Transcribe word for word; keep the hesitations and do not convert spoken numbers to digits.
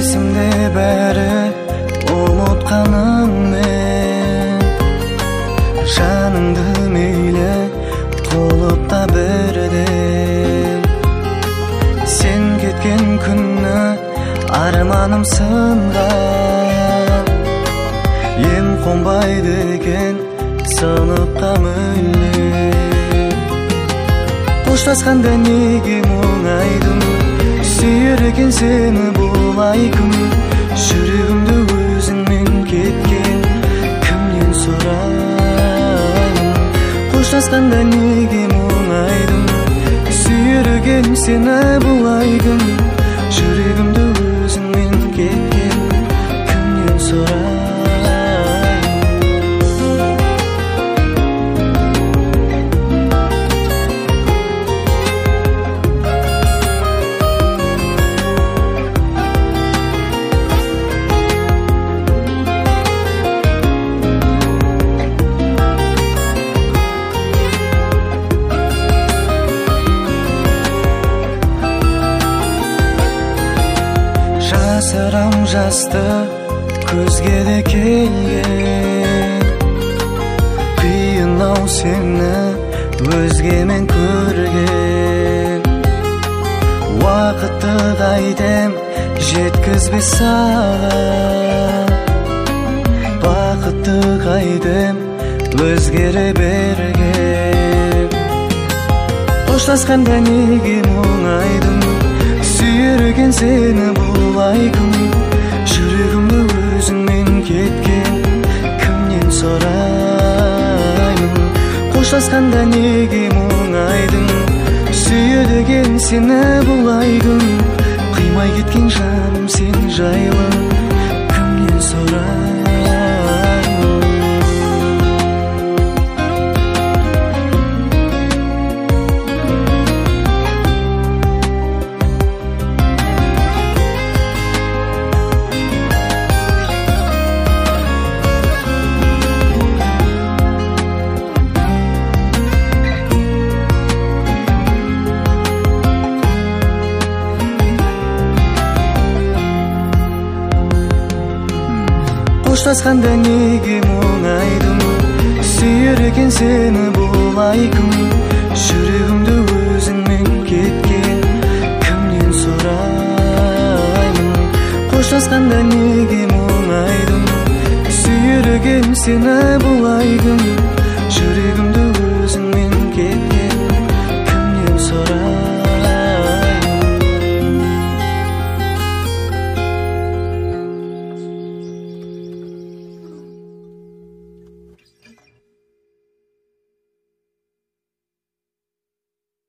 Есімде бәрі ұмытқаным мен, жаныңды мейлі толып та бірден. Сен кеткен күнні арманым сынған, ем қонбайды екен сыныпқа мүлде. Қоштасқанда неге мұңайдым, сүйер екен сені бұлай кім. Жүрегімді өзіңмен кеткен кімнен сұраймын. Қоштасқанда неге мұңайдым, сүйер екен сені бұлай кім. Жүрегімді өзіңмен кеткен кімнен сұраймын. Жасырам жасты көзге де келген, қиын-ау сені өзгемен көрген. Уақытты қайтем жеткізбе саған, бақытты қайтем өзгере берген. Қоштасқанда неге мұңайдым, сүйер екен сені бұлай кім. Жүрегімді өзіңмен кеткен кімнен сұраймын. Қоштасқанда неге мұңайдың, сүйер екен сені бұлай кім. Қимай кеткен жаным сен жайлы кімнен сұраймын. Қоштасқанда неге мұңайдым, сүйер екен сені бұлай кім. Жүрегімді өзіңмен кеткен кімнен сұраймын. Қоштасқанда неге мұңайдым, сүйер екен сені бұлай кім. Жүрегім